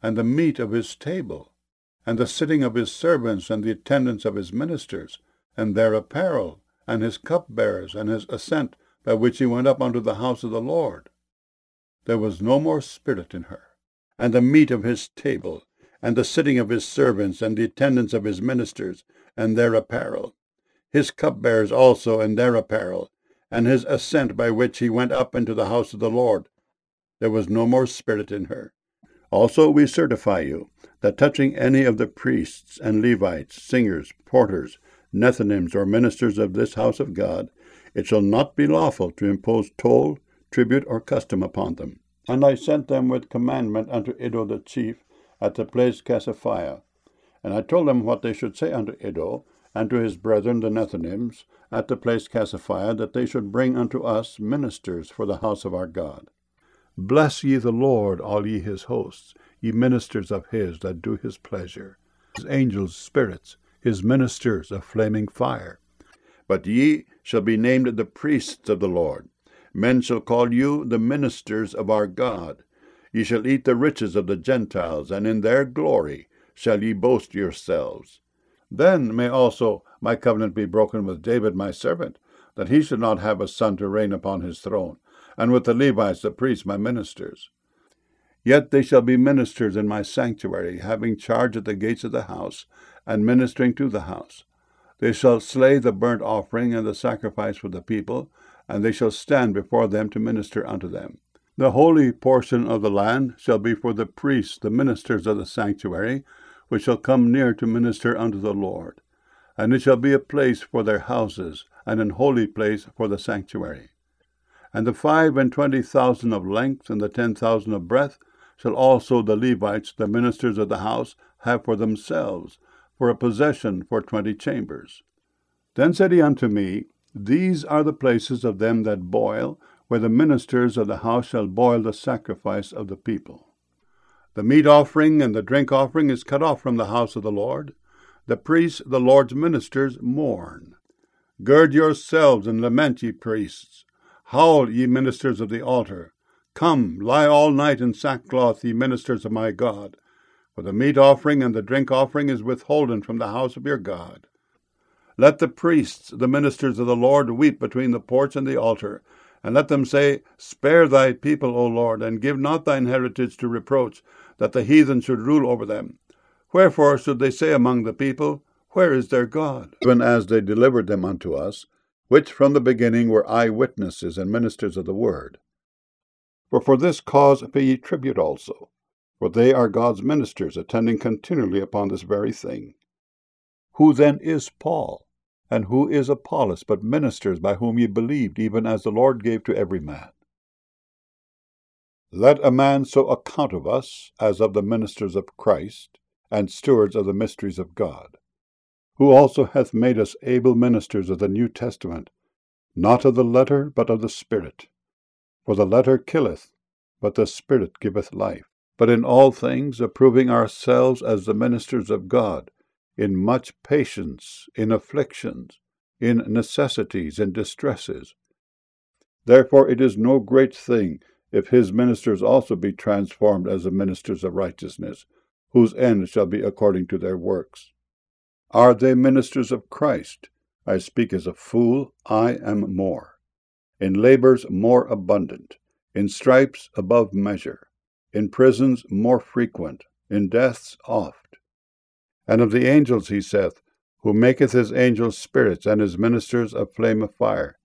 and the meat of his table, and the sitting of his servants, and the attendance of his ministers, and their apparel, and his cupbearers, and his ascent, by which he went up unto the house of the Lord. There was no more spirit in her. And the meat of his table, and the sitting of his servants, and the attendance of his ministers, and their apparel, his cupbearers also, and their apparel, and his ascent by which he went up into the house of the Lord. There was no more spirit in her. Also we certify you, that touching any of the priests and Levites, singers, porters, Nethinims, or ministers of this house of God, it shall not be lawful to impose toll, tribute, or custom upon them. And I sent them with commandment unto Iddo the chief at the place Cassiphia. And I told them what they should say unto Iddo, and to his brethren the Nethinims, at the place Cassiphia, that they should bring unto us ministers for the house of our God. Bless ye the Lord, all ye his hosts, ye ministers of his that do his pleasure, his angels' spirits, his ministers of flaming fire. But ye shall be named the priests of the Lord. Men shall call you the ministers of our God. Ye shall eat the riches of the Gentiles, and in their glory shall ye boast yourselves. Then may also my covenant be broken with David my servant, that he should not have a son to reign upon his throne, and with the Levites the priests my ministers. Yet they shall be ministers in my sanctuary, having charge at the gates of the house, and ministering to the house. They shall slay the burnt offering and the sacrifice for the people, and they shall stand before them to minister unto them. The holy portion of the land shall be for the priests, the ministers of the sanctuary, which shall come near to minister unto the Lord. And it shall be a place for their houses, and an holy place for the sanctuary. And the 25,000 of length, and the 10,000 of breadth, shall also the Levites, the ministers of the house, have for themselves, for a possession for 20 chambers. Then said he unto me, These are the places of them that boil, where the ministers of the house shall boil the sacrifice of the people. The meat offering and the drink offering is cut off from the house of the Lord. The priests, the Lord's ministers, mourn. Gird yourselves and lament, ye priests. Howl, ye ministers of the altar. Come, lie all night in sackcloth, ye ministers of my God. For the meat offering and the drink offering is withholden from the house of your God. Let the priests, the ministers of the Lord, weep between the porch and the altar, and let them say, Spare thy people, O Lord, and give not thine heritage to reproach, that the heathen should rule over them. Wherefore should they say among the people, Where is their God? Even as they delivered them unto us, which from the beginning were eyewitnesses and ministers of the word. For this cause pay ye tribute also, for they are God's ministers, attending continually upon this very thing. Who then is Paul, and who is Apollos, but ministers by whom ye believed, even as the Lord gave to every man? Let a man so account of us, as of the ministers of Christ, and stewards of the mysteries of God, who also hath made us able ministers of the New Testament, not of the letter, but of the Spirit. For the letter killeth, but the Spirit giveth life. But in all things approving ourselves as the ministers of God, in much patience, in afflictions, in necessities, in distresses. Therefore it is no great thing if his ministers also be transformed as the ministers of righteousness, whose end shall be according to their works. Are they ministers of Christ? I speak as a fool, I am more. In labors more abundant, in stripes above measure, in prisons more frequent, in deaths oft. And of the angels he saith, who maketh his angels spirits, and his ministers a flame of fire.